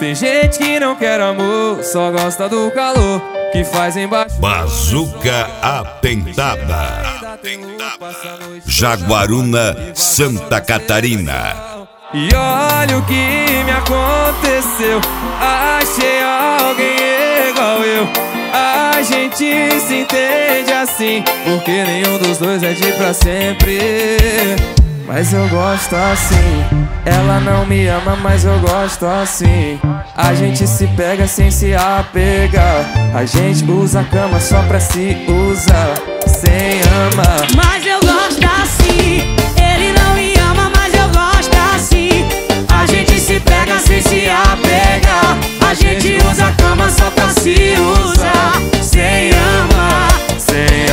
Tem gente que não quer amor, só gosta do calor que faz embaixo. Bazuca Atentada, Jaguaruna, Santa Catarina. E olha o que me aconteceu, achei alguém igual eu. A gente se entende assim, porque nenhum dos dois é de pra sempre. Mas eu gosto assim. Ela não me ama, mas eu gosto assim. A gente se pega sem se apegar. A gente usa a cama só pra se usar, sem amar. Mas eu gosto assim. Ele não me ama, mas eu gosto assim. A gente se pega sem se apegar. A gente usa a cama só pra se usar, sem amar, sem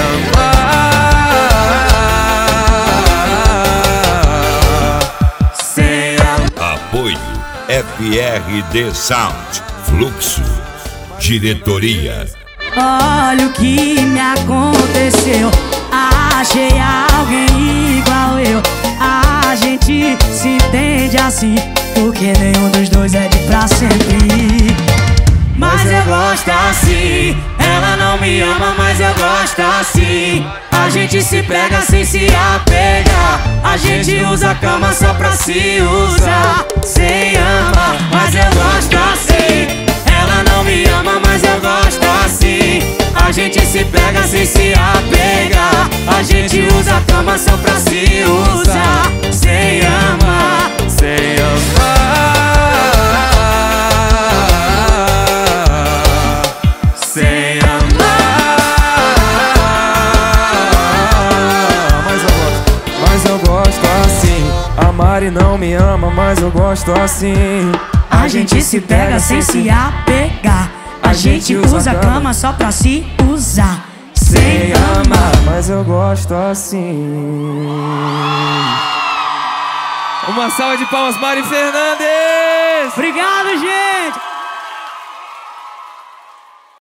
amar, sem amar. Apoio FRD Sound, Fluxo, Diretoria. Olha o que me aconteceu, achei alguém igual eu. A gente se entende assim, porque nenhum dos dois é de pra sempre. Mas eu gosto assim. Ela não me ama, mas eu gosto assim. A gente se pega sem se apegar. A gente usa a cama só pra se usar, sem amar. Mas eu gosto assim. Ela não me ama, mas eu gosto assim. A gente se pega sem se apegar. A gente usa a cama só pra se usar, sem amar, sem amar, sem amar. Mas eu gosto assim. A Mari não me ama, mas eu gosto assim. A gente se pega sem se apegar. A gente usa a cama só pra se usar, sem amar. Mas eu gosto assim. Uma salva de palmas, Mari Fernandes! Obrigado, gente!